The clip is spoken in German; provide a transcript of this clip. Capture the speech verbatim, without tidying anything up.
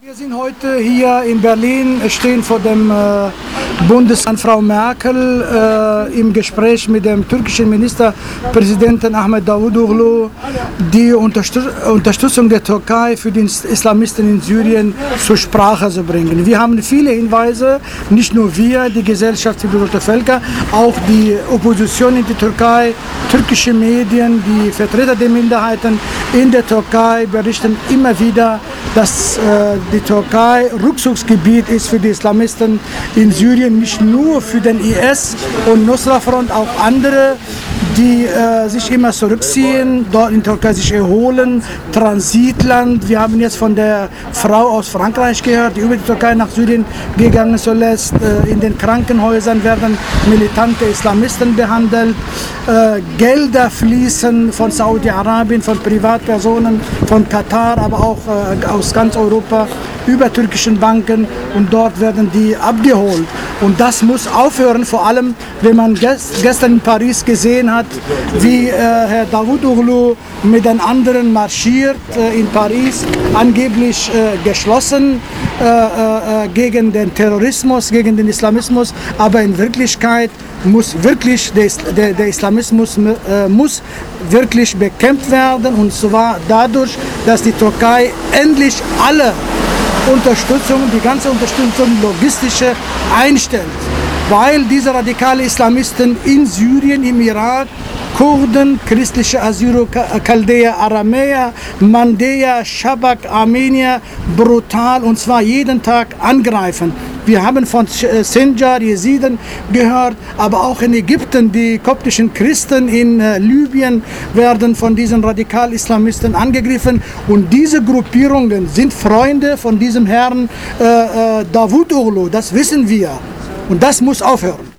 Wir sind heute hier in Berlin, stehen vor dem äh, Bundesamt Frau Merkel äh, im Gespräch mit dem türkischen Ministerpräsidenten Ahmet Davutoglu, die Unterstüt Unterstützung der Türkei für die Islamisten in Syrien zur Sprache zu bringen. Wir haben viele Hinweise, nicht nur wir, die Gesellschaft für bedrohte Völker, auch die Opposition in der Türkei, türkische Medien, die Vertreter der Minderheiten in der Türkei berichten immer wieder, dass äh, die Türkei Rückzugsgebiet ist für die Islamisten in Syrien, nicht nur für den I S und Nusra-Front, auch andere, die äh, sich immer zurückziehen, dort in der Türkei sich erholen, Transitland. Wir haben jetzt von der Frau aus Frankreich gehört, die über die Türkei nach Syrien gegangen ist zuletzt. Äh, in den Krankenhäusern werden militante Islamisten behandelt. Äh, Gelder fließen von Saudi-Arabien, von Privatpersonen, von Katar, aber auch äh, aus ganz Europa über türkischen Banken, und dort werden die abgeholt. Und das muss aufhören, vor allem wenn man gest gestern in Paris gesehen hat, wie äh, Herr Davutoglu mit den anderen marschiert äh, in Paris, angeblich äh, geschlossen äh, äh, gegen den Terrorismus, gegen den Islamismus, aber in Wirklichkeit muss wirklich der, der, der Islamismus äh, muss wirklich bekämpft werden, und zwar dadurch, dass die Türkei endlich alle Unterstützung, die ganze Unterstützung logistische einstellt, weil diese radikalen Islamisten in Syrien, im Irak, Kurden, christliche Assyro-Chaldäer, Aramäer, Mandäer, Schabak, Armenier brutal, und zwar jeden Tag angreifen. Wir haben von Sinjar, Jesiden gehört, aber auch in Ägypten, die koptischen Christen in äh, Libyen werden von diesen Radikal-Islamisten angegriffen, und diese Gruppierungen sind Freunde von diesem Herrn äh, äh, Davutoglu, das wissen wir, und das muss aufhören.